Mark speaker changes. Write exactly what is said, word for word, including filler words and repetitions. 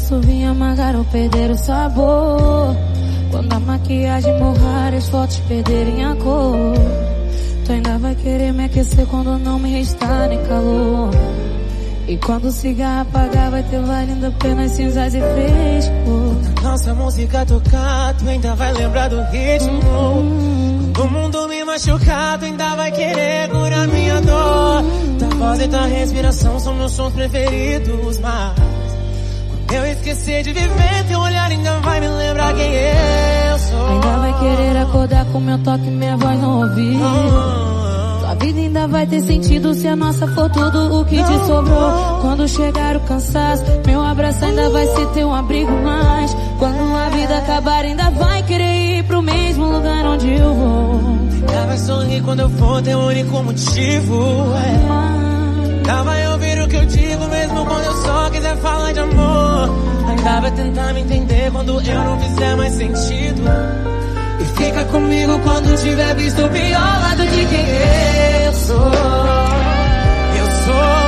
Speaker 1: posso vir amargar ou perder o sabor. Quando a maquiagem borrar, as fotos perderem a cor. Tu ainda vai querer me aquecer quando não me restar nem calor. E quando o cigarro apagar, vai ter valendo apenas cinzas e fresco.
Speaker 2: Nossa música tocar, tu ainda vai lembrar do ritmo.
Speaker 1: Hum.
Speaker 2: Quando o mundo me machucar, tu ainda vai querer curar minha dor. Tua voz e tua respiração são meus sons preferidos. Mas quando eu esquecer de viver, teu olhar ainda vai me lembrar quem eu sou.
Speaker 1: Ainda vai querer acordar com meu toque e minha voz no ouvido. A vida ainda vai ter sentido se a nossa for tudo o que te sobrou. Quando chegar o cansaço, meu abraço ainda vai ser teu abrigo. Mas quando a vida acabar, ainda vai querer ir pro mesmo lugar onde eu vou.
Speaker 2: Ainda vai sorrir quando eu for teu único motivo. É. Ainda vai ouvir o que eu digo mesmo quando eu só quiser falar de amor. Ainda vai tentar me entender quando eu não fizer mais sentido. E fica comigo quando tiver visto o pior lado de quem eu sou. Eu sou